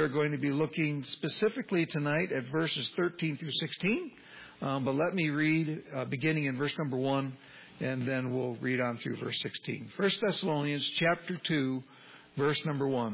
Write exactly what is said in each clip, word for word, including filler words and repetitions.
are going to be looking specifically tonight at verses thirteen through sixteen. Um, but let me read uh, beginning in verse number one, and then we'll read on through verse sixteen. First Thessalonians chapter two, verse number one.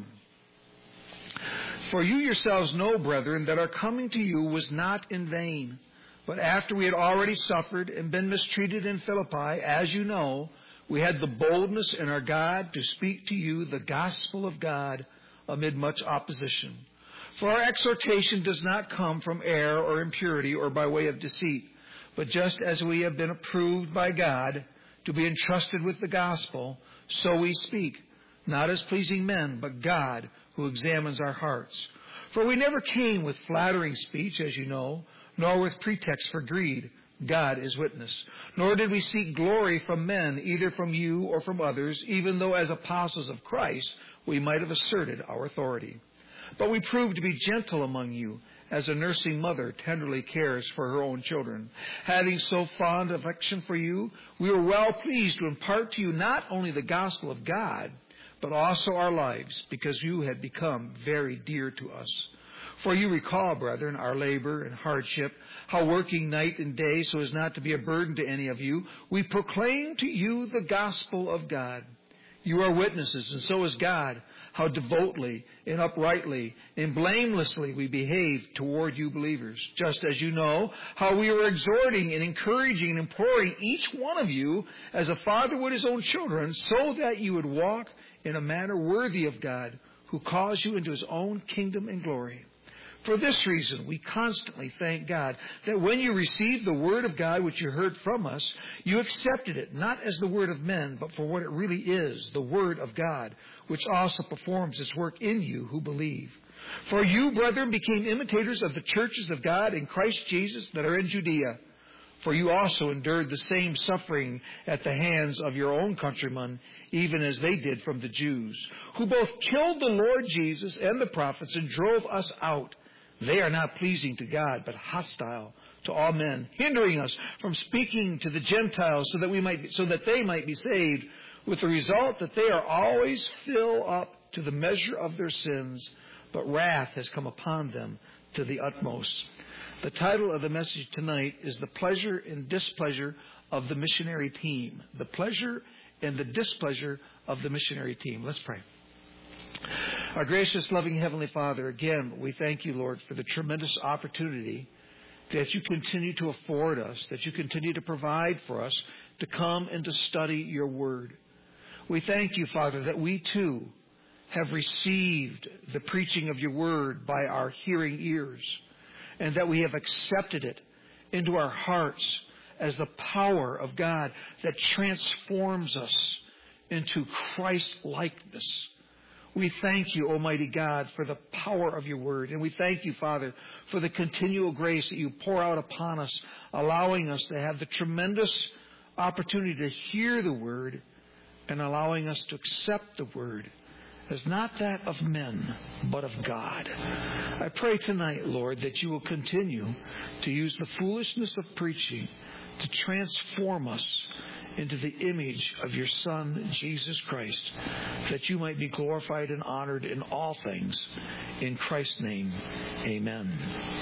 For you yourselves know, brethren, that our coming to you was not in vain. But after we had already suffered and been mistreated in Philippi, as you know, we had the boldness in our God to speak to you the gospel of God amid much opposition. For our exhortation does not come from error or impurity or by way of deceit, but just as we have been approved by God to be entrusted with the gospel, so we speak, not as pleasing men, but God who examines our hearts. For we never came with flattering speech, as you know, nor with pretext for greed. God is witness. Nor did we seek glory from men, either from you or from others, even though as apostles of Christ we might have asserted our authority. But we proved to be gentle among you, as a nursing mother tenderly cares for her own children. Having so fond affection for you, we were well pleased to impart to you not only the gospel of God, but also our lives, because you had become very dear to us. For you recall, brethren, our labor and hardship, how working night and day so as not to be a burden to any of you, we proclaim to you the gospel of God. You are witnesses, and so is God, how devoutly and uprightly and blamelessly we behave toward you believers, just as you know how we are exhorting and encouraging and imploring each one of you as a father would his own children, so that you would walk in a manner worthy of God, who calls you into his own kingdom and glory. For this reason, we constantly thank God that when you received the word of God which you heard from us, you accepted it not as the word of men, but for what it really is, the word of God, which also performs its work in you who believe. For you, brethren, became imitators of the churches of God in Christ Jesus that are in Judea. For you also endured the same suffering at the hands of your own countrymen, even as they did from the Jews, who both killed the Lord Jesus and the prophets and drove us out. They are not pleasing to God, but hostile to all men, hindering us from speaking to the Gentiles so that we might, so that they might be saved, with the result that they are always filled up to the measure of their sins, but wrath has come upon them to the utmost. The title of the message tonight is The Pleasure and Displeasure of the Missionary Team. The pleasure and the displeasure of the missionary team. Let's pray. Our gracious, loving Heavenly Father, again, we thank you, Lord, for the tremendous opportunity that you continue to afford us, that you continue to provide for us to come and to study your word. We thank you, Father, that we too have received the preaching of your word by our hearing ears, and that we have accepted it into our hearts as the power of God that transforms us into Christ-likeness. We thank you, Almighty God, for the power of your word. And we thank you, Father, for the continual grace that you pour out upon us, allowing us to have the tremendous opportunity to hear the word and allowing us to accept the word as not that of men, but of God. I pray tonight, Lord, that you will continue to use the foolishness of preaching to transform us into the image of your Son, Jesus Christ, that you might be glorified and honored in all things. In Christ's name, amen.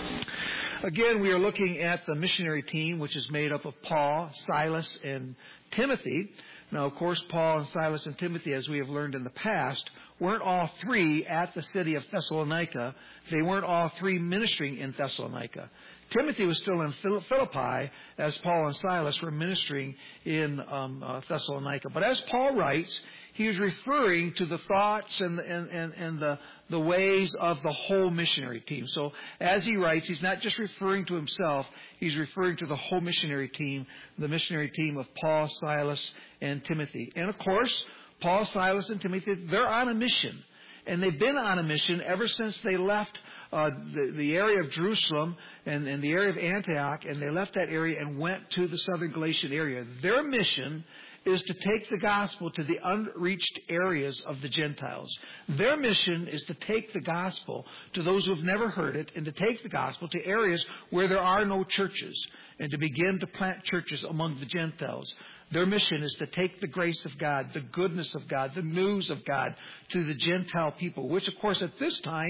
Again, we are looking at the missionary team, which is made up of Paul, Silas, and Timothy. Now, of course, Paul and Silas and Timothy, as we have learned in the past, weren't all three at the city of Thessalonica. They weren't all three ministering in Thessalonica. Timothy was still in Philippi as Paul and Silas were ministering in um, uh, Thessalonica. But as Paul writes, he is referring to the thoughts and, and, and, and the, the ways of the whole missionary team. So as he writes, he's not just referring to himself, he's referring to the whole missionary team, the missionary team of Paul, Silas, and Timothy. And of course, Paul, Silas, and Timothy, they're on a mission. And they've been on a mission ever since they left uh, the, the area of Jerusalem and, and the area of Antioch, and they left that area and went to the southern Galatian area. Their mission is to take the gospel to the unreached areas of the Gentiles. Their mission is to take the gospel to those who have never heard it, and to take the gospel to areas where there are no churches, and to begin to plant churches among the Gentiles. Their mission is to take the grace of God, the goodness of God, the news of God to the Gentile people, which, of course, at this time,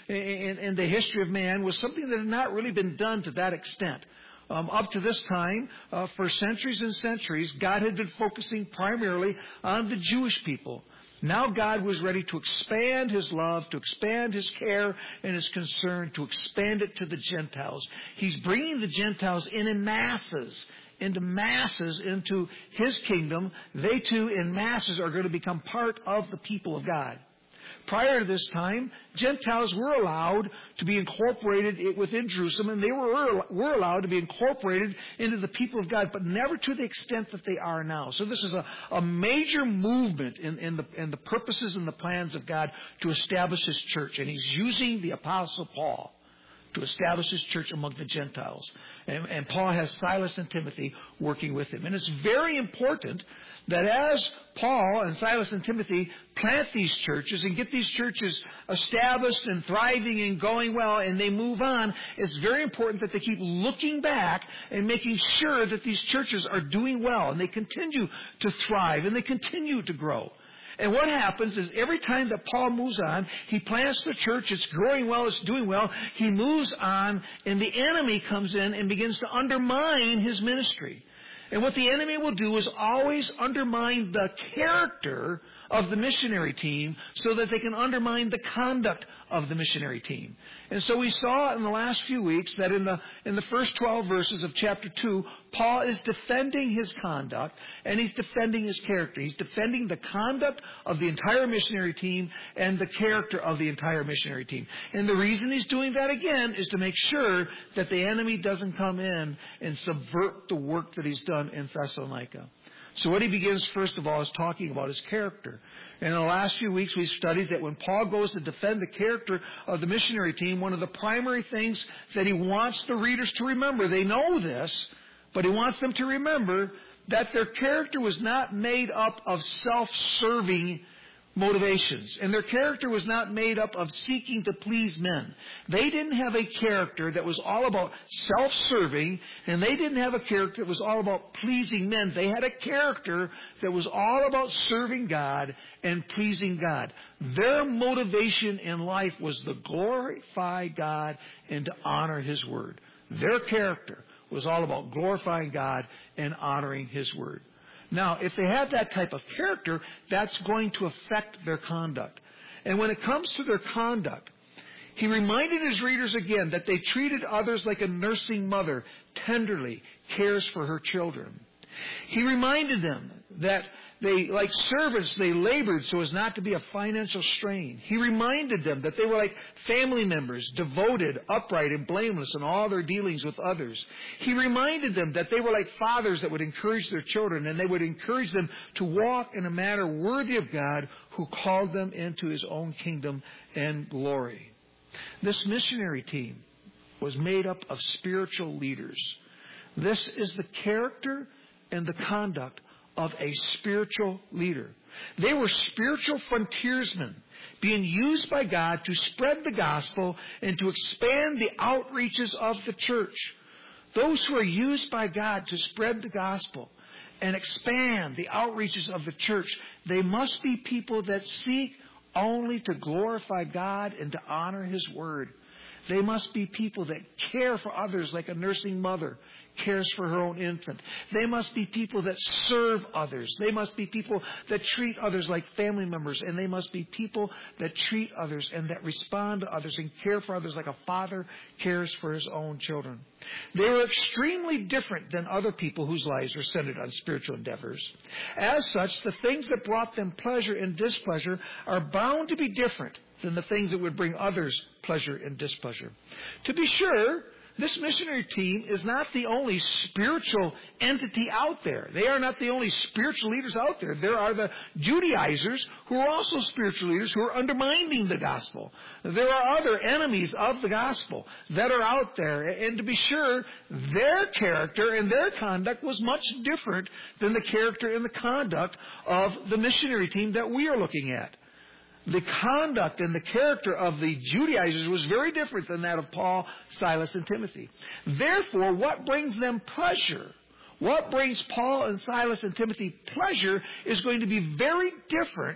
in, in the history of man was something that had not really been done to that extent. Um, up to this time, uh, for centuries and centuries, God had been focusing primarily on the Jewish people. Now God was ready to expand His love, to expand His care and His concern, to expand it to the Gentiles. He's bringing the Gentiles in in masses, into masses, into His kingdom. They too, in masses, are going to become part of the people of God. Prior to this time, Gentiles were allowed to be incorporated within Jerusalem, and they were, were allowed to be incorporated into the people of God, but never to the extent that they are now. So this is a, a major movement in, in, the, in the purposes and the plans of God to establish His church, and He's using the Apostle Paul to establish His church among the Gentiles. And, and Paul has Silas and Timothy working with him. And it's very important that as Paul and Silas and Timothy plant these churches and get these churches established and thriving and going well and they move on, it's very important that they keep looking back and making sure that these churches are doing well and they continue to thrive and they continue to grow. And what happens is every time that Paul moves on, he plants the church, it's growing well, it's doing well, he moves on, and the enemy comes in and begins to undermine his ministry. And what the enemy will do is always undermine the character of the missionary team so that they can undermine the conduct of the missionary team. And so we saw in the last few weeks that in the in the first twelve verses of chapter two, Paul is defending his conduct and he's defending his character. He's defending the conduct of the entire missionary team and the character of the entire missionary team. And the reason he's doing that again is to make sure that the enemy doesn't come in and subvert the work that he's done in Thessalonica. So what he begins first of all is talking about his character. And in the last few weeks we've studied that when Paul goes to defend the character of the missionary team, one of the primary things that he wants the readers to remember, they know this, but he wants them to remember that their character was not made up of self-serving motivations. And their character was not made up of seeking to please men. They didn't have a character that was all about self-serving, and they didn't have a character that was all about pleasing men. They had a character that was all about serving God and pleasing God. Their motivation in life was to glorify God and to honor His Word. Their character was all about glorifying God and honoring His Word. Now, if they have that type of character, that's going to affect their conduct. And when it comes to their conduct, he reminded his readers again that they treated others like a nursing mother tenderly cares for her children. He reminded them that they, like servants, they labored so as not to be a financial strain. He reminded them that they were like family members, devoted, upright, and blameless in all their dealings with others. He reminded them that they were like fathers that would encourage their children, and they would encourage them to walk in a manner worthy of God who called them into His own kingdom and glory. This missionary team was made up of spiritual leaders. This is the character and the conduct of a spiritual leader. They were spiritual frontiersmen being used by God to spread the gospel and to expand the outreaches of the church. Those who are used by God to spread the gospel and expand the outreaches of the church, they must be people that seek only to glorify God and to honor His Word. They must be people that care for others like a nursing mother cares for her own infant. They must be people that serve others. They must be people that treat others like family members. And they must be people that treat others and that respond to others and care for others like a father cares for his own children. They were extremely different than other people whose lives are centered on spiritual endeavors. As such, the things that brought them pleasure and displeasure are bound to be different than the things that would bring others pleasure and displeasure. To be sure, this missionary team is not the only spiritual entity out there. They are not the only spiritual leaders out there. There are the Judaizers who are also spiritual leaders who are undermining the gospel. There are other enemies of the gospel that are out there. And to be sure, their character and their conduct was much different than the character and the conduct of the missionary team that we are looking at. The conduct and the character of the Judaizers was very different than that of Paul, Silas, and Timothy. Therefore, what brings them pleasure, what brings Paul and Silas and Timothy pleasure is going to be very different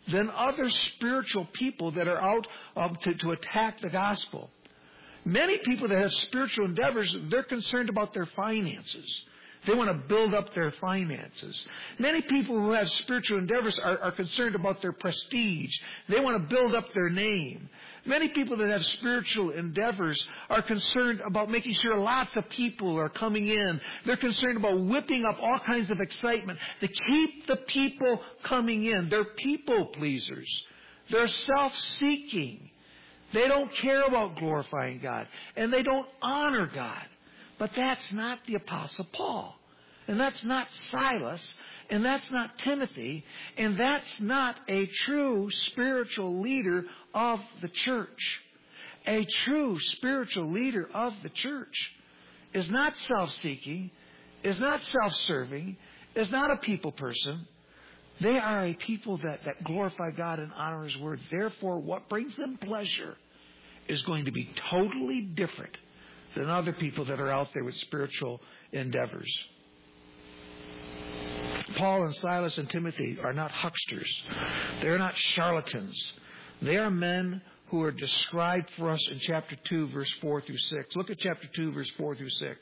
than other spiritual people that are out um, to, to attack the gospel. Many people that have spiritual endeavors, they're concerned about their finances. They want to build up their finances. Many people who have spiritual endeavors are, are concerned about their prestige. They want to build up their name. Many people that have spiritual endeavors are concerned about making sure lots of people are coming in. They're concerned about whipping up all kinds of excitement to keep the people coming in. They're people pleasers. They're self-seeking. They don't care about glorifying God. And they don't honor God. But that's not the Apostle Paul. And that's not Silas. And that's not Timothy. And that's not a true spiritual leader of the church. A true spiritual leader of the church is not self-seeking, is not self-serving, is not a people person. They are a people that, that glorify God and honor His Word. Therefore, what brings them pleasure is going to be totally different than other people that are out there with spiritual endeavors. Paul and Silas and Timothy are not hucksters. They're not charlatans. They are men who are described for us in chapter two, verse four through six. Look at chapter two, verse four through six,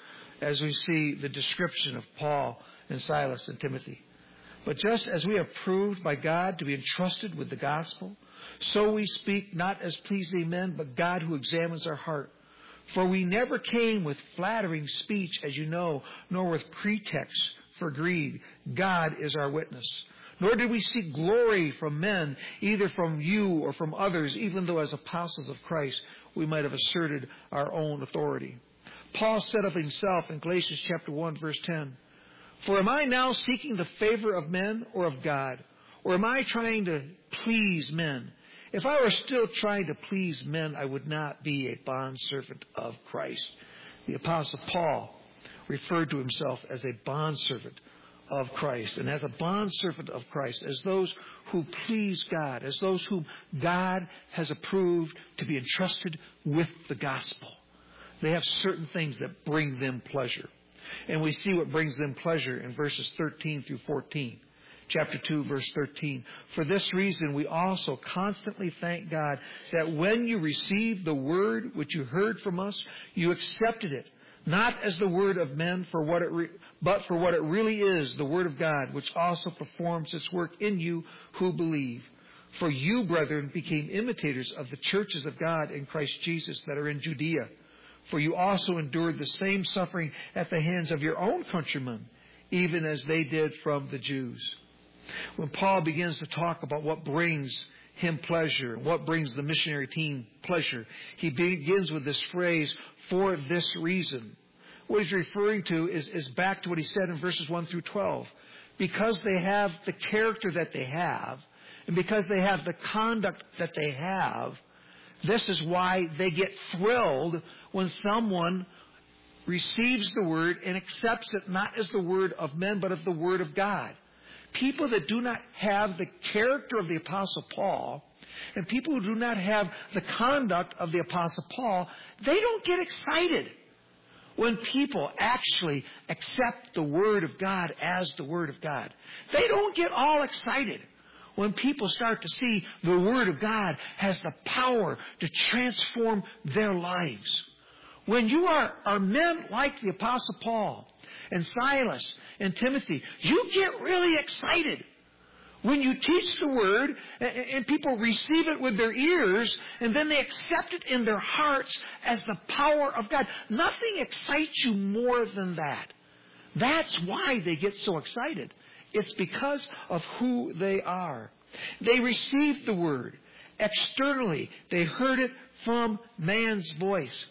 as we see the description of Paul and Silas and Timothy. But just as we have proved by God to be entrusted with the gospel, so we speak not as pleasing men, but God who examines our heart. For we never came with flattering speech, as you know, nor with pretext for greed. God is our witness. Nor did we seek glory from men, either from you or from others, even though as apostles of Christ we might have asserted our own authority. Paul said of himself in Galatians chapter one, verse ten, For am I now seeking the favor of men or of God? Or am I trying to please men? If I were still trying to please men, I would not be a bondservant of Christ. The Apostle Paul referred to himself as a bondservant of Christ. And as a bondservant of Christ, as those who please God, as those whom God has approved to be entrusted with the gospel. They have certain things that bring them pleasure. And we see what brings them pleasure in verses thirteen through fourteen. Chapter two, verse thirteen. For this reason, we also constantly thank God that when you received the word which you heard from us, you accepted it, not as the word of men, for what it re- but for what it really is, the word of God, which also performs its work in you who believe. For you, brethren, became imitators of the churches of God in Christ Jesus that are in Judea. For you also endured the same suffering at the hands of your own countrymen, even as they did from the Jews. When Paul begins to talk about what brings him pleasure, what brings the missionary team pleasure, he begins with this phrase, for this reason. What he's referring to is, is back to what he said in verses one through twelve. Because they have the character that they have, and because they have the conduct that they have, this is why they get thrilled when someone receives the word and accepts it not as the word of men, but of the word of God. People that do not have the character of the Apostle Paul, and people who do not have the conduct of the Apostle Paul, they don't get excited when people actually accept the Word of God as the Word of God. They don't get all excited when people start to see the Word of God has the power to transform their lives. When you are, are men like the Apostle Paul and Silas and Timothy, you get really excited when you teach the Word and people receive it with their ears and then they accept it in their hearts as the power of God. Nothing excites you more than that. That's why they get so excited. It's because of who they are. They received the Word externally. They heard it from man's voice.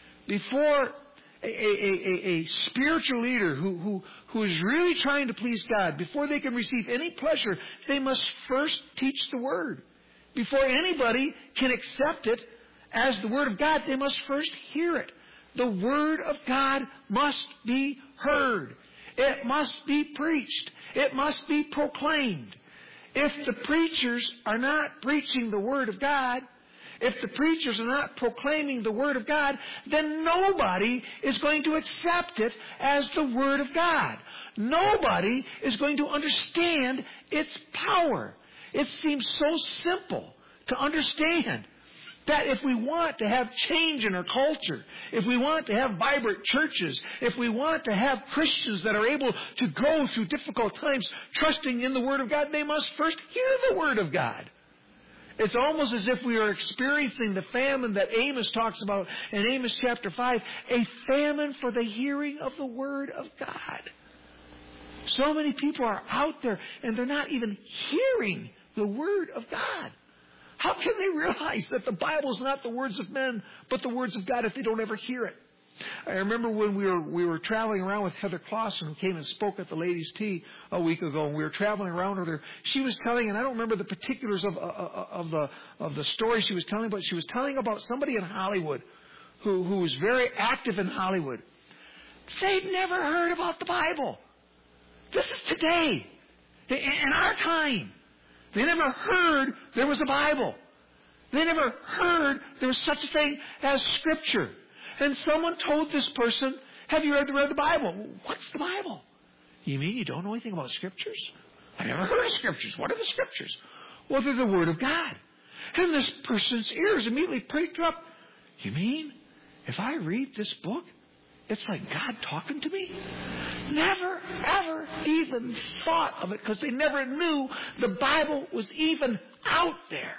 Before a, a, a, a spiritual leader who, who, who is really trying to please God, before they can receive any pleasure, they must first teach the Word. Before anybody can accept it as the Word of God, they must first hear it. The Word of God must be heard. It must be preached. It must be proclaimed. If the preachers are not preaching the Word of God, if the preachers are not proclaiming the Word of God, then nobody is going to accept it as the Word of God. Nobody is going to understand its power. It seems so simple to understand that if we want to have change in our culture, if we want to have vibrant churches, if we want to have Christians that are able to go through difficult times trusting in the Word of God, they must first hear the Word of God. It's almost as if we are experiencing the famine that Amos talks about in Amos chapter five, a famine for the hearing of the Word of God. So many people are out there and they're not even hearing the Word of God. How can they realize that the Bible is not the words of men, but the words of God if they don't ever hear it? I remember when we were we were traveling around with Heather Clausen, who came and spoke at the ladies' tea a week ago, and we were traveling around with her. She was telling, and I don't remember the particulars of uh, of the of the story she was telling, but she was telling about somebody in Hollywood who who was very active in Hollywood. They'd never heard about the Bible. This is today, in our time. They never heard there was a Bible. They never heard there was such a thing as Scripture. And someone told this person, have you ever read the Bible? What's the Bible? You mean you don't know anything about Scriptures? I've never heard of Scriptures. What are the Scriptures? Well, they're the Word of God. And this person's ears immediately pricked up. You mean if I read this book, it's like God talking to me? Never, ever even thought of it because they never knew the Bible was even out there.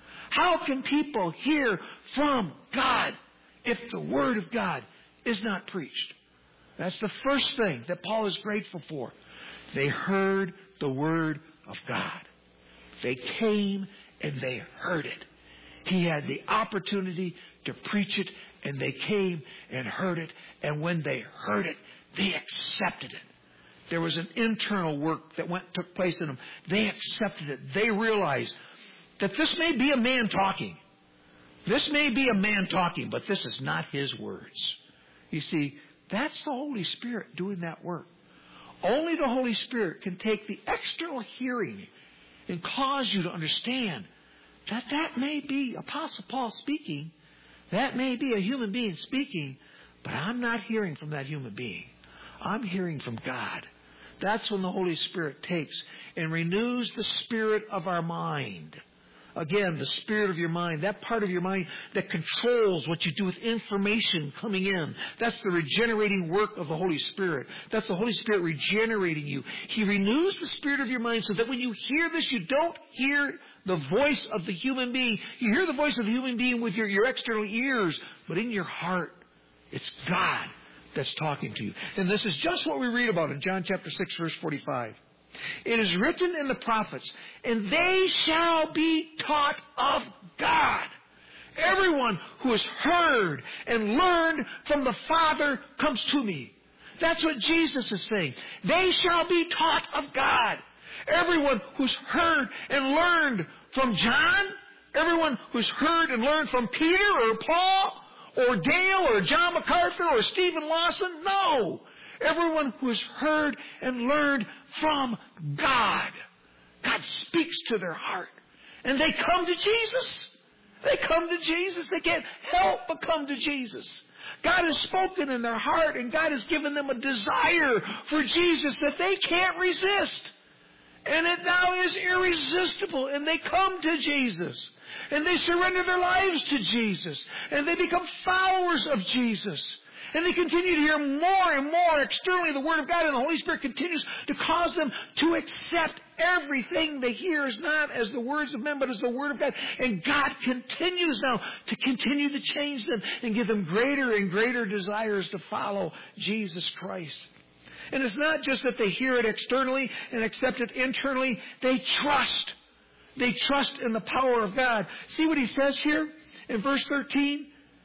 How can people hear from God if the Word of God is not preached? That's the first thing that Paul is grateful for. They heard the Word of God. They came and they heard it. He had the opportunity to preach it, and they came and heard it. And when they heard it, they accepted it. There was an internal work that went took place in them. They accepted it. They realized that this may be a man talking. This may be a man talking, but this is not his words. You see, that's the Holy Spirit doing that work. Only the Holy Spirit can take the external hearing and cause you to understand that that may be Apostle Paul speaking. That may be a human being speaking, but I'm not hearing from that human being. I'm hearing from God. That's when the Holy Spirit takes and renews the spirit of our mind. Again, the spirit of your mind, that part of your mind that controls what you do with information coming in. That's the regenerating work of the Holy Spirit. That's the Holy Spirit regenerating you. He renews the spirit of your mind so that when you hear this, you don't hear the voice of the human being. You hear the voice of the human being with your, your external ears, but in your heart, it's God that's talking to you. And this is just what we read about in John chapter six, verse forty-five. It is written in the prophets, and they shall be taught of God. Everyone who has heard and learned from the Father comes to me. That's what Jesus is saying. They shall be taught of God. Everyone who's heard and learned from John, everyone who's heard and learned from Peter or Paul or Dale or John MacArthur or Stephen Lawson, no. Everyone who has heard and learned from God. God speaks to their heart. And they come to Jesus. They come to Jesus. They can't help but come to Jesus. God has spoken in their heart, and God has given them a desire for Jesus that they can't resist. And it now is irresistible. And they come to Jesus. And they surrender their lives to Jesus. And they become followers of Jesus. And they continue to hear more and more externally the Word of God, and the Holy Spirit continues to cause them to accept everything they hear as not as the words of men, but as the Word of God. And God continues now to continue to change them and give them greater and greater desires to follow Jesus Christ. And it's not just that they hear it externally and accept it internally. They trust. They trust in the power of God. See what he says here in verse thirteen?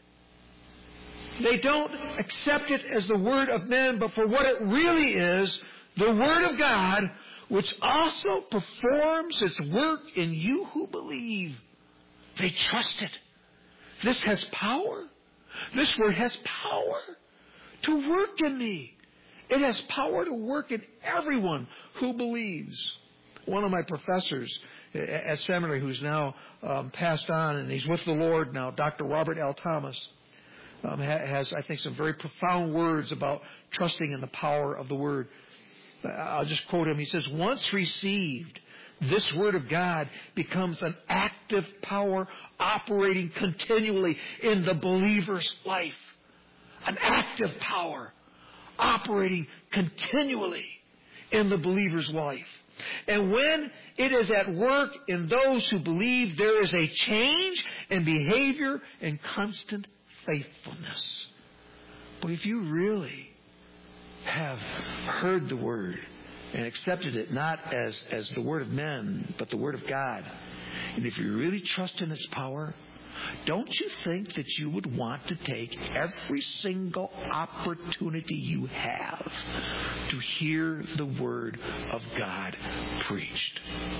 They don't accept it as the word of men, but for what it really is, the Word of God, which also performs its work in you who believe. They trust it. This has power. This Word has power to work in me. It has power to work in everyone who believes. One of my professors at seminary, who's now um, passed on, and he's with the Lord now, Doctor Robert L. Thomas, Um, has, I think, some very profound words about trusting in the power of the Word. I'll just quote him. He says, once received, this Word of God becomes an active power operating continually in the believer's life. An active power operating continually in the believer's life. And when it is at work in those who believe, there is a change in behavior and constant faithfulness. But if you really have heard the Word and accepted it not as, as the word of men, but the Word of God, and if you really trust in its power, don't you think that you would want to take every single opportunity you have to hear the Word of God preached?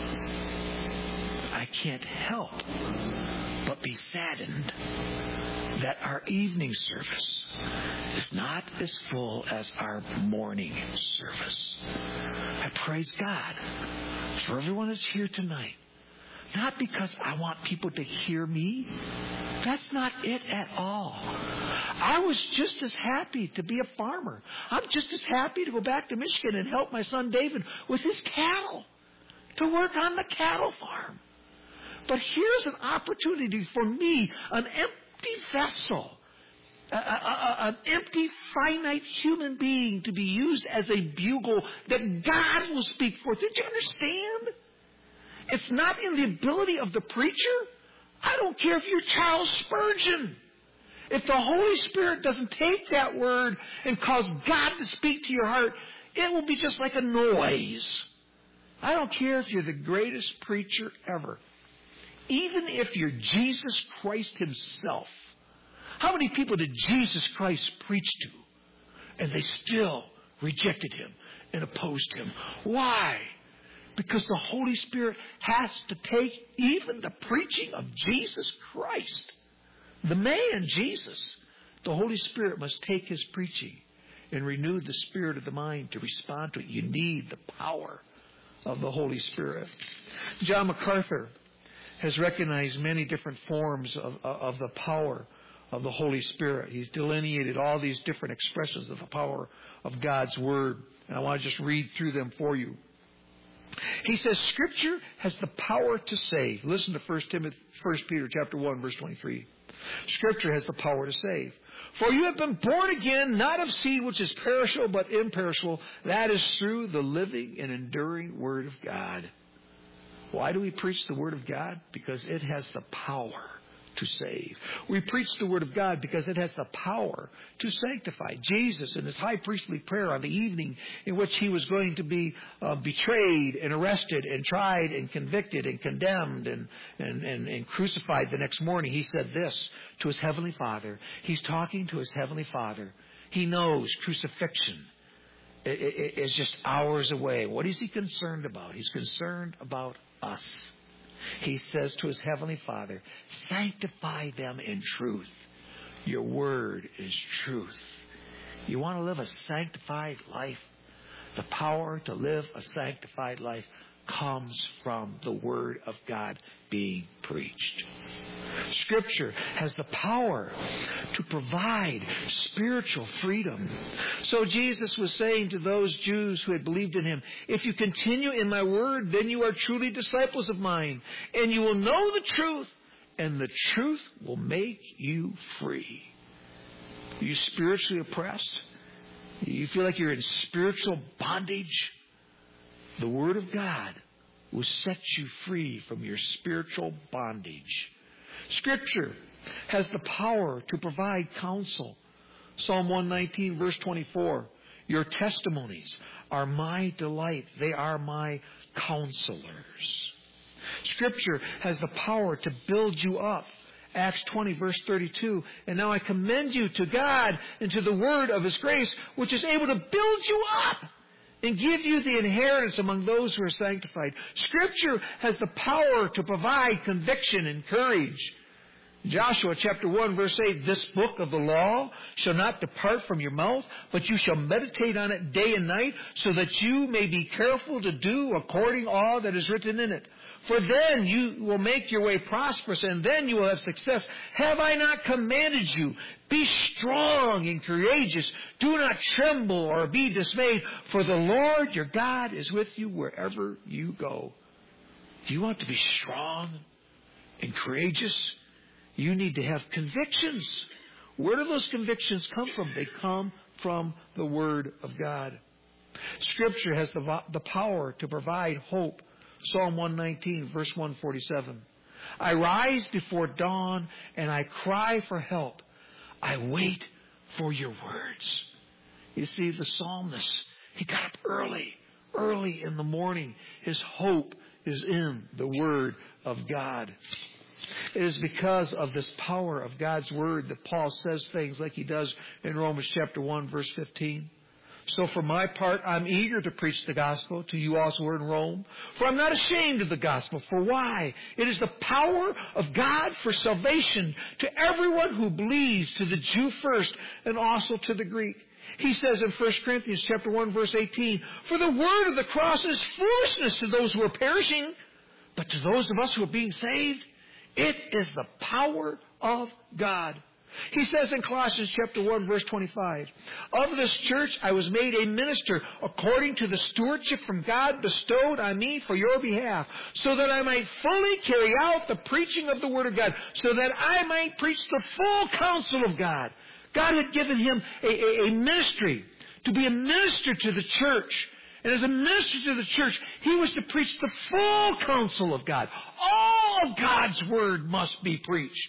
I can't help but be saddened that our evening service is not as full as our morning service. I praise God for everyone that's here tonight. Not because I want people to hear me. That's not it at all. I was just as happy to be a farmer. I'm just as happy to go back to Michigan and help my son David with his cattle, to work on the cattle farm. But here's an opportunity for me, an empty vessel, a, a, a, an empty, finite human being, to be used as a bugle that God will speak forth. Did you understand? It's not in the ability of the preacher. I don't care if you're Charles Spurgeon. If the Holy Spirit doesn't take that word and cause God to speak to your heart, it will be just like a noise. I don't care if you're the greatest preacher ever. Even if you're Jesus Christ himself. How many people did Jesus Christ preach to? And they still rejected him and opposed him. Why? Because the Holy Spirit has to take even the preaching of Jesus Christ. The man, Jesus. The Holy Spirit must take his preaching and renew the spirit of the mind to respond to it. You need the power of the Holy Spirit. John MacArthur has recognized many different forms of, of the power of the Holy Spirit. He's delineated all these different expressions of the power of God's Word. And I want to just read through them for you. He says, Scripture has the power to save. Listen to First Timothy, First Peter chapter one, verse twenty-three. Scripture has the power to save. For you have been born again, not of seed which is perishable, but imperishable. That is through the living and enduring Word of God. Why do we preach the Word of God? Because it has the power to save. We preach the Word of God because it has the power to sanctify. Jesus, in his high priestly prayer on the evening in which he was going to be uh, betrayed and arrested and tried and convicted and condemned and, and, and, and crucified the next morning, he said this to his heavenly Father. He's talking to his heavenly Father. He knows crucifixion is just hours away. What is he concerned about? He's concerned about us. He says to his heavenly Father, sanctify them in truth. Your word is truth. You want to live a sanctified life? The power to live a sanctified life comes from the Word of God being preached. Scripture has the power to provide spiritual freedom. So Jesus was saying to those Jews who had believed in him, if you continue in my word, then you are truly disciples of mine, and you will know the truth, and the truth will make you free. Are you spiritually oppressed? You feel like you're in spiritual bondage? The Word of God will set you free from your spiritual bondage. Scripture has the power to provide counsel. Psalm one nineteen, verse twenty-four. Your testimonies are my delight. They are my counselors. Scripture has the power to build you up. Acts twenty, verse thirty-two. And now I commend you to God and to the word of his grace, which is able to build you up and give you the inheritance among those who are sanctified. Scripture has the power to provide conviction and courage. Joshua chapter one, verse eight, this book of the law shall not depart from your mouth, but you shall meditate on it day and night, so that you may be careful to do according all that is written in it. For then you will make your way prosperous, and then you will have success. Have I not commanded you? Be strong and courageous. Do not tremble or be dismayed, for the Lord your God is with you wherever you go. Do you want to be strong and courageous? You need to have convictions. Where do those convictions come from? They come from the Word of God. Scripture has the, the power to provide hope. Psalm one nineteen, verse one forty-seven. I rise before dawn and I cry for help. I wait for your words. You see, the psalmist, he got up early, early in the morning. His hope is in the Word of God. It is because of this power of God's Word that Paul says things like he does in Romans chapter one, verse fifteen. So for my part, I'm eager to preach the gospel to you also who are in Rome. For I'm not ashamed of the gospel. For why? It is the power of God for salvation to everyone who believes, to the Jew first and also to the Greek. He says in First Corinthians chapter one, verse eighteen, for the word of the cross is foolishness to those who are perishing, but to those of us who are being saved, it is the power of God. He says in Colossians chapter one, verse twenty-five, of this church I was made a minister according to the stewardship from God bestowed on me for your behalf, so that I might fully carry out the preaching of the Word of God, so that I might preach the full counsel of God. God had given him a, a, a ministry, to be a minister to the church. And as a minister to the church, he was to preach the full counsel of God. All of God's Word must be preached.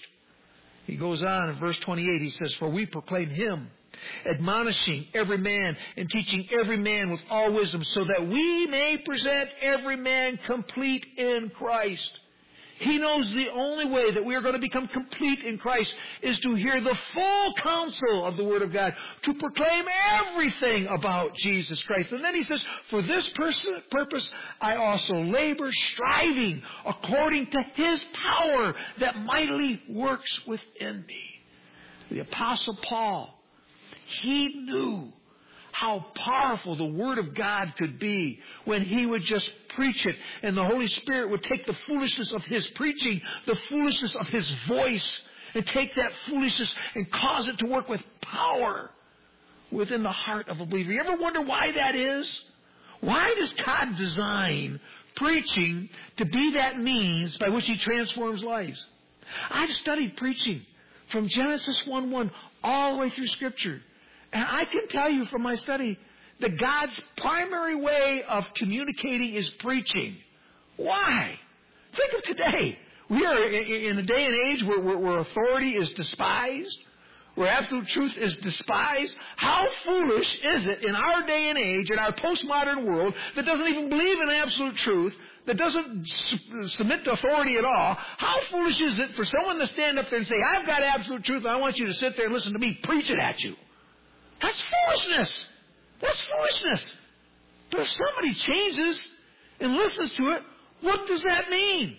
He goes on in verse twenty-eight, he says, for we proclaim him, admonishing every man and teaching every man with all wisdom, so that we may present every man complete in Christ. He knows the only way that we are going to become complete in Christ is to hear the full counsel of the Word of God, to proclaim everything about Jesus Christ. And then he says, for this person, purpose I also labor, striving according to His power that mightily works within me. The Apostle Paul, he knew how powerful the Word of God could be when he would just preach it, and the Holy Spirit would take the foolishness of his preaching, the foolishness of his voice, and take that foolishness and cause it to work with power within the heart of a believer. You ever wonder why that is? Why does God design preaching to be that means by which He transforms lives? I've studied preaching from Genesis one one all the way through Scripture. And I can tell you from my study that God's primary way of communicating is preaching. Why? Think of today. We are in a day and age where, where, where authority is despised, where absolute truth is despised. How foolish is it in our day and age, in our postmodern world, that doesn't even believe in absolute truth, that doesn't su- submit to authority at all? How foolish is it for someone to stand up there and say, I've got absolute truth, and I want you to sit there and listen to me preach it at you? That's foolishness. That's foolishness. But if somebody changes and listens to it, what does that mean?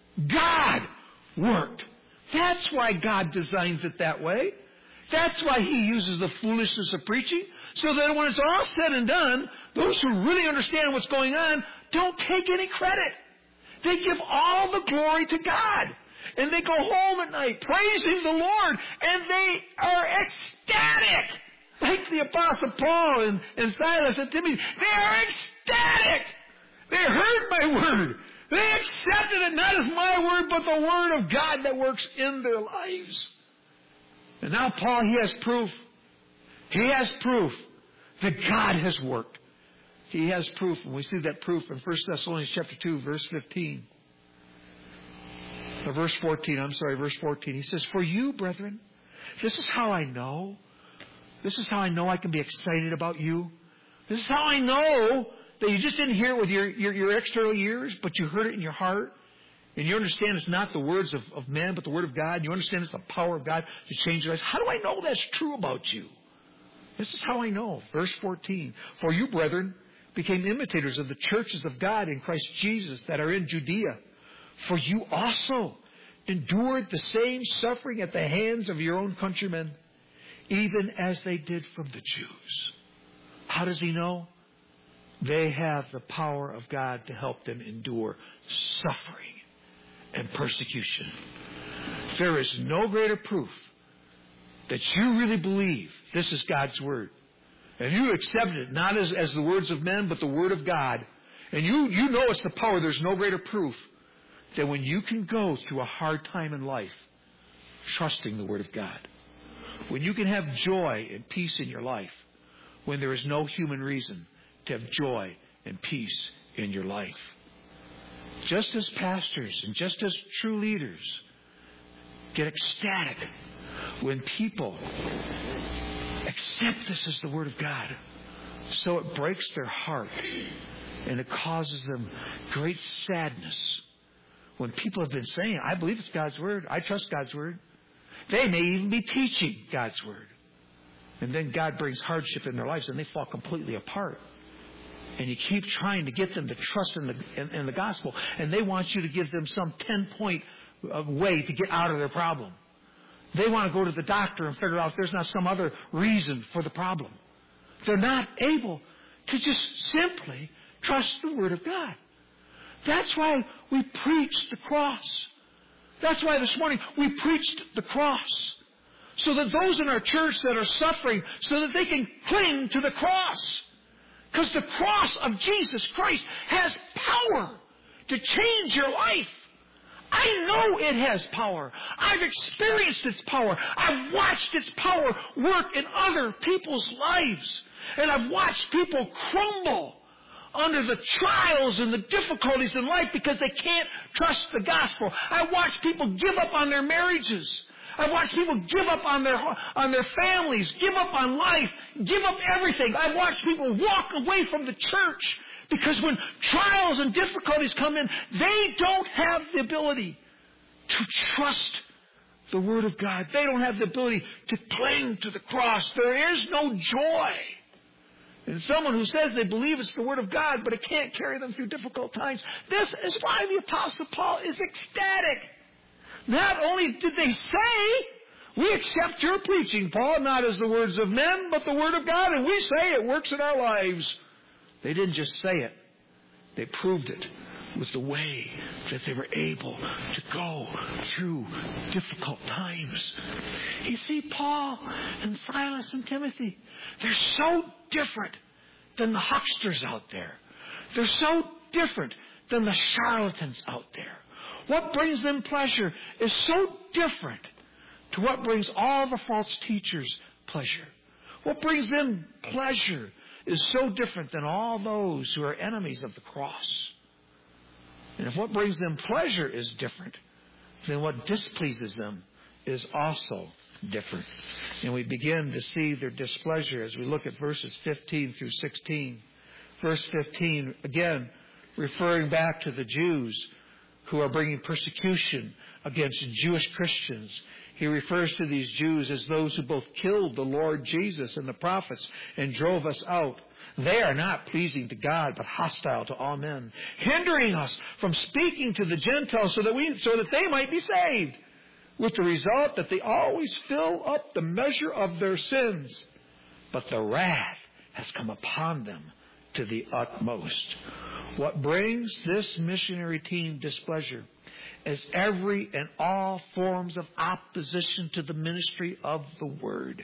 God worked. That's why God designs it that way. That's why He uses the foolishness of preaching, so that when it's all said and done, those who really understand what's going on don't take any credit. They give all the glory to God. And they go home at night praising the Lord, and they are ecstatic. Like the Apostle Paul and, and Silas and Timothy, they are ecstatic. They heard my word. They accepted it not as my word, but the word of God that works in their lives. And now Paul, he has proof. He has proof that God has worked. He has proof, and we see that proof in First Thessalonians chapter two, verse fifteen. Or verse fourteen, I'm sorry, verse fourteen. He says, for you, brethren, this is how I know. This is how I know I can be excited about you. This is how I know that you just didn't hear it with your, your, your external ears, but you heard it in your heart. And you understand it's not the words of, of man, but the Word of God. You understand it's the power of God to change your lives. How do I know that's true about you? This is how I know. Verse fourteen. For you, brethren, became imitators of the churches of God in Christ Jesus that are in Judea. For you also endured the same suffering at the hands of your own countrymen, even as they did from the Jews. How does he know? They have the power of God to help them endure suffering and persecution. There is no greater proof that you really believe this is God's Word, and you accept it not as, as the words of men, but the Word of God, and you, you know it's the power. There's no greater proof that when you can go through a hard time in life, trusting the Word of God, when you can have joy and peace in your life, when there is no human reason to have joy and peace in your life. Just as pastors and just as true leaders get ecstatic when people accept this as the Word of God, so it breaks their heart and it causes them great sadness when people have been saying, I believe it's God's Word, I trust God's Word. They may even be teaching God's Word. And then God brings hardship in their lives and they fall completely apart. And you keep trying to get them to trust in the, in, in the gospel. And they want you to give them some ten-point way to get out of their problem. They want to go to the doctor and figure out if there's not some other reason for the problem. They're not able to just simply trust the Word of God. That's why we preach the cross. That's why this morning we preached the cross. So that those in our church that are suffering, so that they can cling to the cross. Because the cross of Jesus Christ has power to change your life. I know it has power. I've experienced its power. I've watched its power work in other people's lives. And I've watched people crumble under the trials and the difficulties in life because they can't trust the gospel. I've watched people give up on their marriages. I've watched people give up on their on their families, give up on life, give up everything. I've watched people walk away from the church because when trials and difficulties come in, they don't have the ability to trust the Word of God. They don't have the ability to cling to the cross. There is no joy in someone who says they believe it's the Word of God, but it can't carry them through difficult times. This is why the Apostle Paul is ecstatic. Not only did they say, we accept your preaching, Paul, not as the words of men, but the Word of God, and we say it works in our lives. They didn't just say it. They proved it with the way that they were able to go through difficult times. You see, Paul and Silas and Timothy, they're so different than the hucksters out there. They're so different than the charlatans out there. What brings them pleasure is so different to what brings all the false teachers pleasure. What brings them pleasure is so different than all those who are enemies of the cross. And if what brings them pleasure is different, then what displeases them is also different. And we begin to see their displeasure as we look at verses fifteen through sixteen. Verse fifteen, again, referring back to the Jews who are bringing persecution against Jewish Christians. He refers to these Jews as those who both killed the Lord Jesus and the prophets and drove us out. They are not pleasing to God, but hostile to all men, hindering us from speaking to the Gentiles so that we, so that they might be saved, with the result that they always fill up the measure of their sins. But the wrath has come upon them to the utmost. What brings this missionary team displeasure is every and all forms of opposition to the ministry of the Word.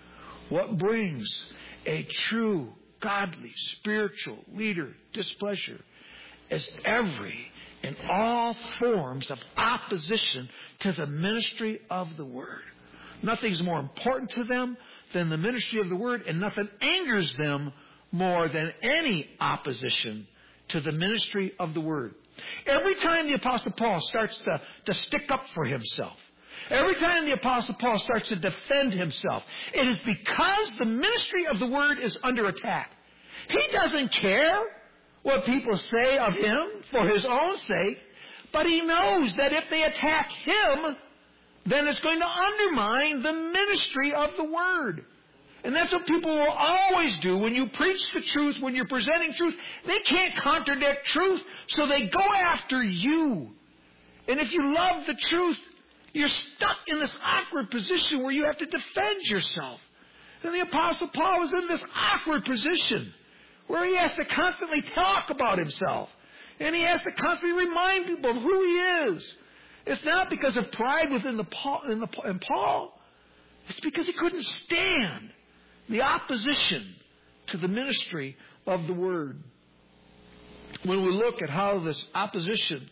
What brings a true, godly, spiritual leader displeasure is every and all forms of opposition to the ministry of the Word. Nothing's more important to them than the ministry of the Word, and nothing angers them more than any opposition to the ministry of the Word. Every time the Apostle Paul starts to, to stick up for himself, every time the Apostle Paul starts to defend himself, it is because the ministry of the Word is under attack. He doesn't care what people say of him for his own sake, but he knows that if they attack him, then it's going to undermine the ministry of the Word. And that's what people will always do when you preach the truth, when you're presenting truth. They can't contradict truth, so they go after you. And if you love the truth, you're stuck in this awkward position where you have to defend yourself. And the Apostle Paul is in this awkward position where he has to constantly talk about himself. And he has to constantly remind people of who he is. It's not because of pride within the Paul, in, the, in Paul. It's because he couldn't stand the opposition to the ministry of the Word. When we look at how this opposition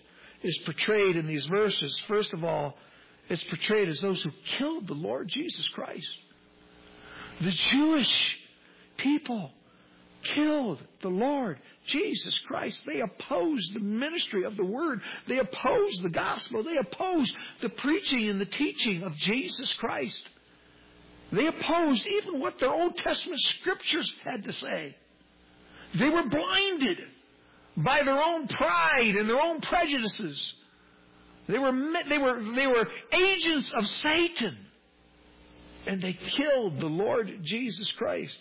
is portrayed in these verses, first of all, it's portrayed as those who killed the Lord Jesus Christ. The Jewish people killed the Lord Jesus Christ. They opposed the ministry of the Word. They opposed the gospel. They opposed the preaching and the teaching of Jesus Christ. They opposed even what their Old Testament scriptures had to say. They were blinded by their own pride and their own prejudices. They were, they were, they were agents of Satan. And they killed the Lord Jesus Christ.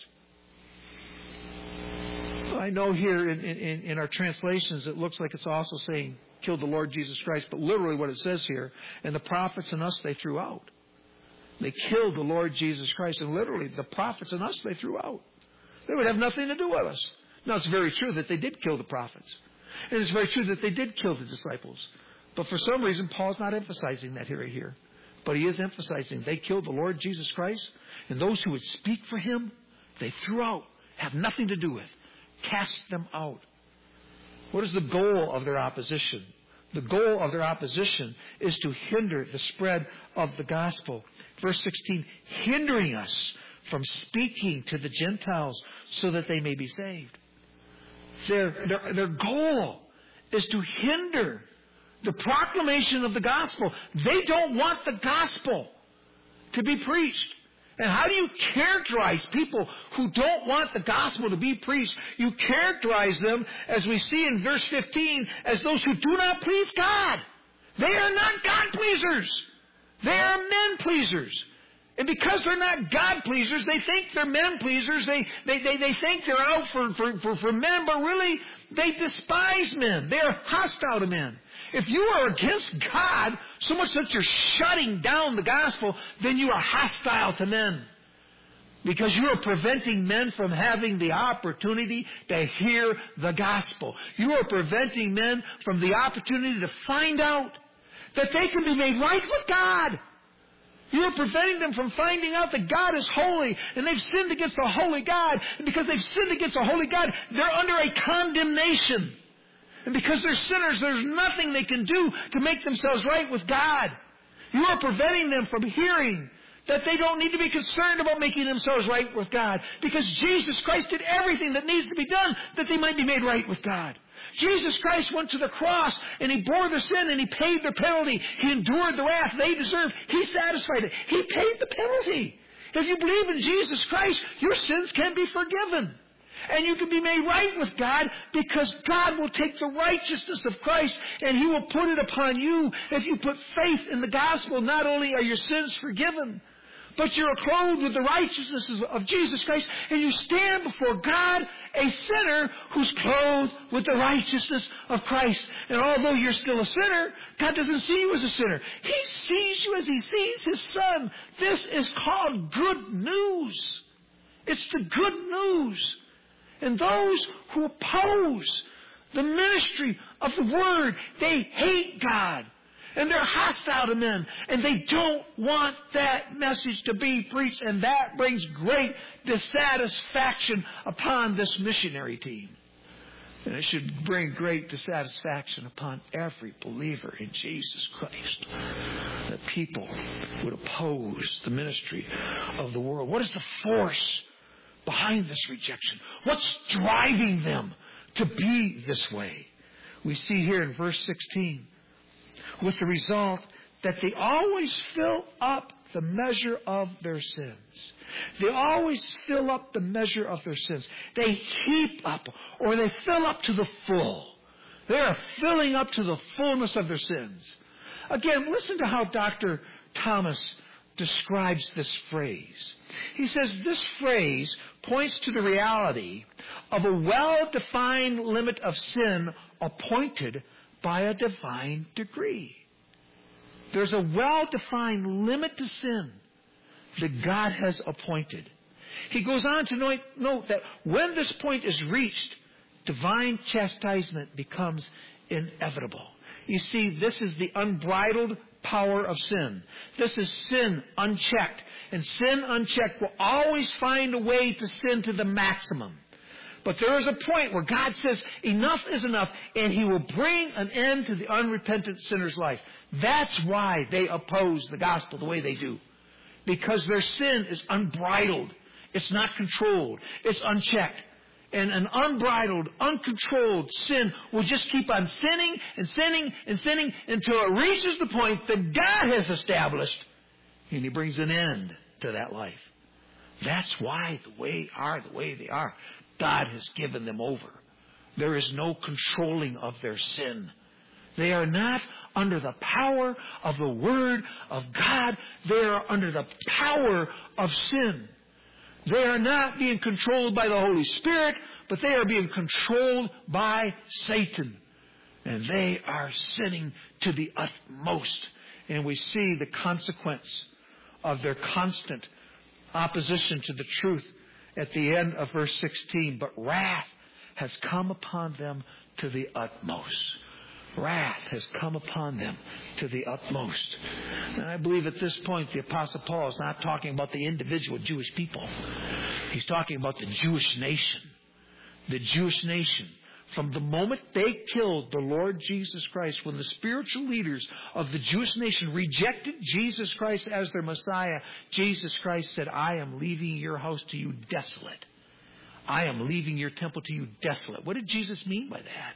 I know here in, in, in our translations it looks like it's also saying killed the Lord Jesus Christ. But literally what it says here, and the prophets and us they threw out. They killed the Lord Jesus Christ. And literally the prophets and us they threw out. They would have nothing to do with us. Now it's very true that they did kill the prophets. And it's very true that they did kill the disciples. But for some reason Paul's not emphasizing that here right here. But he is emphasizing they killed the Lord Jesus Christ. And those who would speak for Him, they threw out. Have nothing to do with. Cast them out. What is the goal of their opposition? The goal of their opposition is to hinder the spread of the gospel. Verse sixteen, hindering us from speaking to the Gentiles so that they may be saved. Their, their, their goal is to hinder the proclamation of the gospel. They don't want the gospel to be preached. And how do you characterize people who don't want the gospel to be preached? You characterize them, as we see in verse fifteen, as those who do not please God. They are not God pleasers. They are men pleasers. And because they're not God pleasers, they think they're men pleasers. They, they, they, they think they're out for, for, for, for men, but really they despise men. They are hostile to men. If you are against God, so much that you're shutting down the gospel, then you are hostile to men. Because you are preventing men from having the opportunity to hear the gospel. You are preventing men from the opportunity to find out that they can be made right with God. You are preventing them from finding out that God is holy and they've sinned against the holy God. And because they've sinned against the holy God, they're under a condemnation. And because they're sinners, there's nothing they can do to make themselves right with God. You are preventing them from hearing that they don't need to be concerned about making themselves right with God. Because Jesus Christ did everything that needs to be done that they might be made right with God. Jesus Christ went to the cross and He bore their sin and He paid their penalty. He endured the wrath they deserved. He satisfied it. He paid the penalty. If you believe in Jesus Christ, your sins can be forgiven. And you can be made right with God because God will take the righteousness of Christ and He will put it upon you. If you put faith in the gospel, not only are your sins forgiven, but you're clothed with the righteousness of Jesus Christ, and you stand before God, a sinner who's clothed with the righteousness of Christ. And although you're still a sinner, God doesn't see you as a sinner. He sees you as He sees His Son. This is called good news. It's the good news. And those who oppose the ministry of the Word, they hate God. And they're hostile to men. And they don't want that message to be preached. And that brings great dissatisfaction upon this missionary team. And it should bring great dissatisfaction upon every believer in Jesus Christ. That people would oppose the ministry of the world. What is the force behind this rejection? What's driving them to be this way? We see here in verse sixteen. With the result that they always fill up the measure of their sins. They always fill up the measure of their sins. They heap up or they fill up to the full. They are filling up to the fullness of their sins. Again, listen to how Doctor Thomas describes this phrase. He says this phrase points to the reality of a well-defined limit of sin appointed by a divine decree. There's a well-defined limit to sin that God has appointed. He goes on to note, note that when this point is reached, divine chastisement becomes inevitable. You see, this is the unbridled power of sin. This is sin unchecked. And sin unchecked will always find a way to sin to the maximum. But there is a point where God says enough is enough, and He will bring an end to the unrepentant sinner's life. That's why they oppose the gospel the way they do. Because their sin is unbridled. It's not controlled. It's unchecked. And an unbridled, uncontrolled sin will just keep on sinning and sinning and sinning until it reaches the point that God has established, and He brings an end to that life. That's why the way are the way they are. God has given them over. There is no controlling of their sin. They are not under the power of the Word of God. They are under the power of sin. They are not being controlled by the Holy Spirit, but they are being controlled by Satan. And they are sinning to the utmost. And we see the consequence of their constant opposition to the truth at the end of verse sixteen. But wrath has come upon them to the utmost. Wrath has come upon them to the utmost. And I believe at this point the Apostle Paul is not talking about the individual Jewish people. He's talking about the Jewish nation. The Jewish nation. From the moment they killed the Lord Jesus Christ, when the spiritual leaders of the Jewish nation rejected Jesus Christ as their Messiah, Jesus Christ said, I am leaving your house to you desolate. I am leaving your temple to you desolate. What did Jesus mean by that?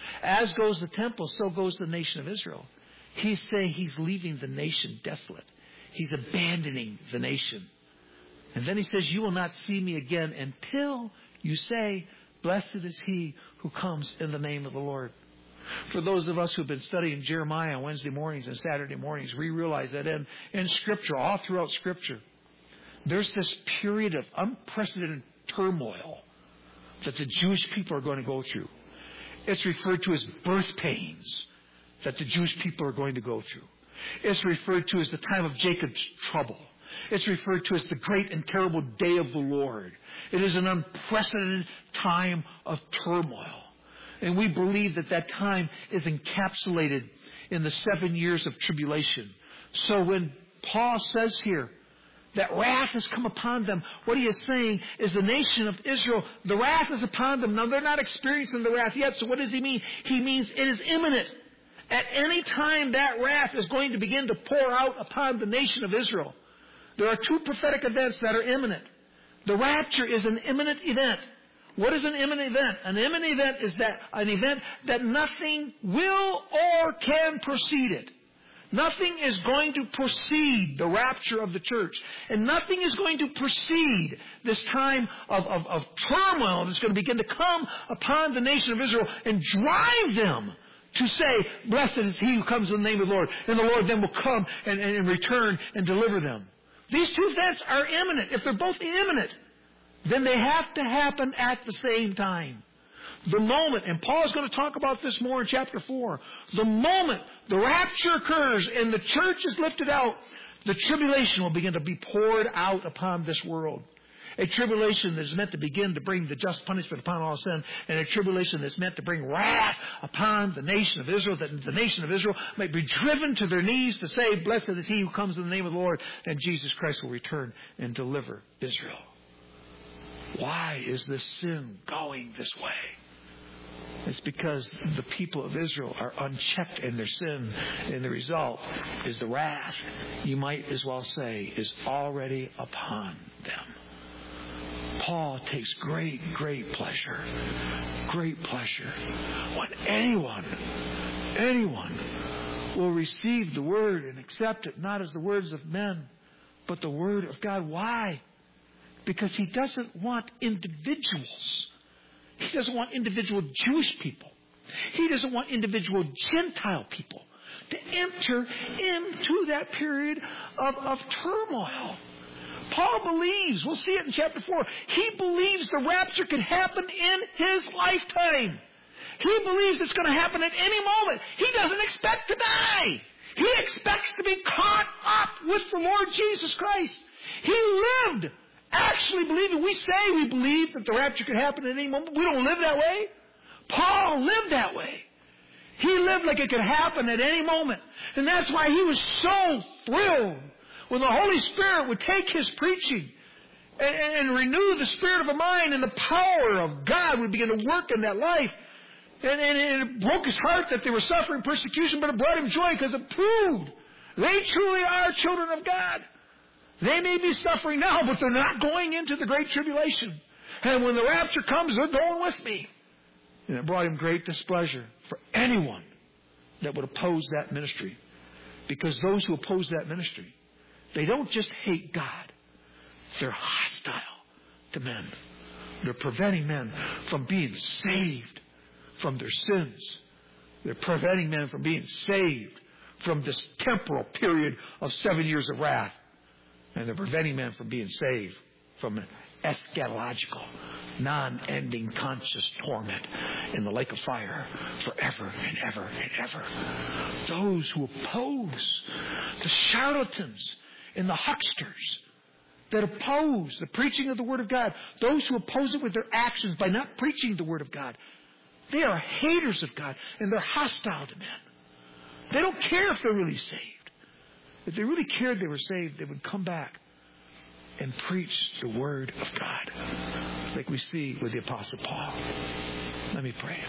As goes the temple, so goes the nation of Israel. He's saying He's leaving the nation desolate. He's abandoning the nation. And then He says, you will not see me again until you say, blessed is he who comes in the name of the Lord. For those of us who've been studying Jeremiah on Wednesday mornings and Saturday mornings, we realize that in, in Scripture, all throughout Scripture, there's this period of unprecedented turmoil that the Jewish people are going to go through. It's referred to as birth pains that the Jewish people are going to go through. It's referred to as the time of Jacob's trouble. It's referred to as the great and terrible day of the Lord. It is an unprecedented time of turmoil. And we believe that that time is encapsulated in the seven years of tribulation. So when Paul says here that wrath has come upon them, what he is saying is the nation of Israel, the wrath is upon them. Now, they're not experiencing the wrath yet, so what does he mean? He means it is imminent. At any time, that wrath is going to begin to pour out upon the nation of Israel. There are two prophetic events that are imminent. The rapture is an imminent event. What is an imminent event? An imminent event is that an event that nothing will or can precede it. Nothing is going to precede the rapture of the church. And nothing is going to precede this time of, of, of turmoil that's going to begin to come upon the nation of Israel and drive them to say, blessed is he who comes in the name of the Lord. And the Lord then will come and, and, and return and deliver them. These two events are imminent. If they're both imminent, then they have to happen at the same time. The moment, and Paul's going to talk about this more in chapter four, the moment the rapture occurs and the church is lifted out, the tribulation will begin to be poured out upon this world. A tribulation that is meant to begin to bring the just punishment upon all sin, and a tribulation that's meant to bring wrath upon the nation of Israel, that the nation of Israel might be driven to their knees to say, blessed is he who comes in the name of the Lord, and Jesus Christ will return and deliver Israel. Why is this sin going this way? It's because the people of Israel are unchecked in their sin, and the result is the wrath, you might as well say, is already upon them. Paul takes great, great pleasure, great pleasure when anyone, anyone will receive the word and accept it, not as the words of men, but the word of God. Why? Because he doesn't want individuals. He doesn't want individual Jewish people. He doesn't want individual Gentile people to enter into that period of, of turmoil. Paul believes, we'll see it in chapter four, he believes the rapture could happen in his lifetime. He believes it's going to happen at any moment. He doesn't expect to die. He expects to be caught up with the Lord Jesus Christ. He lived actually believing. We say we believe that the rapture could happen at any moment. We don't live that way. Paul lived that way. He lived like it could happen at any moment. And that's why he was so thrilled when the Holy Spirit would take his preaching and, and renew the spirit of a mind, and the power of God would begin to work in that life. And, and, and it broke his heart that they were suffering persecution, but it brought him joy because it proved they truly are children of God. They may be suffering now, but they're not going into the great tribulation. And when the rapture comes, they're going with me. And it brought him great displeasure for anyone that would oppose that ministry. Because those who oppose that ministry, they don't just hate God. They're hostile to men. They're preventing men from being saved from their sins. They're preventing men from being saved from this temporal period of seven years of wrath. And they're preventing men from being saved from an eschatological, non-ending conscious torment in the lake of fire forever and ever and ever. Those who oppose, the charlatans and the hucksters that oppose the preaching of the Word of God, those who oppose it with their actions by not preaching the Word of God, they are haters of God and they're hostile to men. They don't care if they're really saved. If they really cared they were saved, they would come back and preach the Word of God, like we see with the Apostle Paul. Let me pray.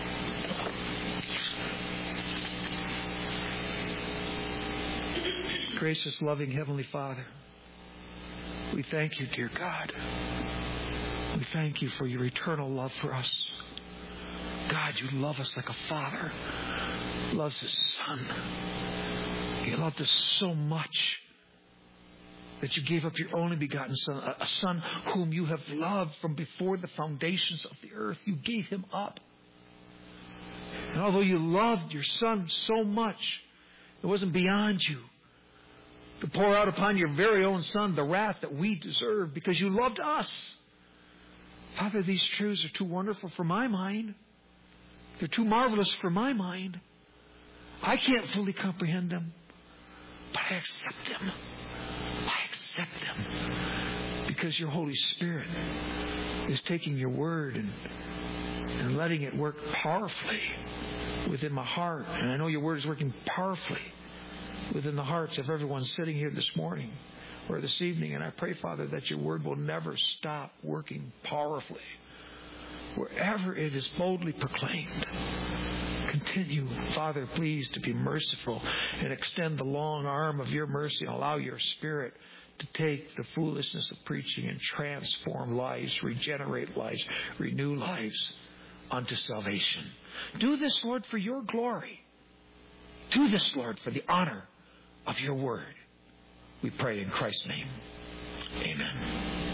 Gracious, loving Heavenly Father, we thank you, dear God. We thank you for your eternal love for us. God, you love us like a father loves his son. You loved us so much that you gave up your only begotten Son, a, a Son whom you have loved from before the foundations of the earth. You gave him up. And although you loved your Son so much, it wasn't beyond you to pour out upon your very own Son the wrath that we deserve because you loved us. Father, these truths are too wonderful for my mind. They're too marvelous for my mind. I can't fully comprehend them, but I accept them. I accept them because your Holy Spirit is taking your word and, and letting it work powerfully within my heart. And I know your word is working powerfully within the hearts of everyone sitting here this morning or this evening. And I pray, Father, that your word will never stop working powerfully wherever it is boldly proclaimed. Continue, Father, please, to be merciful and extend the long arm of your mercy and allow your Spirit to take the foolishness of preaching and transform lives, regenerate lives, renew lives unto salvation. Do this, Lord, for your glory. Do this, Lord, for the honor of your word. We pray in Christ's name. Amen.